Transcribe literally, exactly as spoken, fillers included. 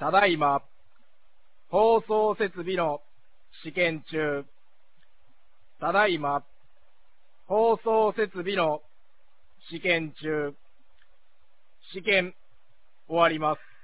ただいま、放送設備の試験中。ただいま、放送設備の試験中。試験終わります。